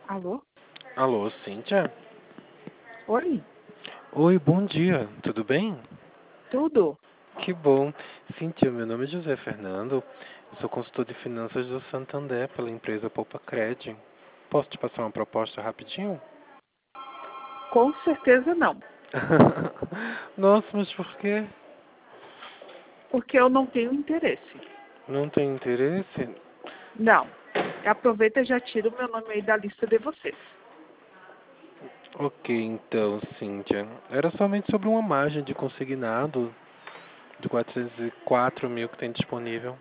Alô? Alô, Cíntia? Oi? Oi, bom dia, tudo bem? Tudo? Que bom. Cíntia, meu nome é José Fernando, eu sou consultor de finanças do Santander pela empresa Poupa Cred. Posso te passar uma proposta rapidinho? Com certeza não, Nossa, mas por quê? porque eu não tenho interesse. Não tem interesse? Não. Aproveita e já tira o meu nome aí da lista de vocês. Ok, então, Cíntia, era somente sobre uma margem de consignado de 404 mil que tem disponível.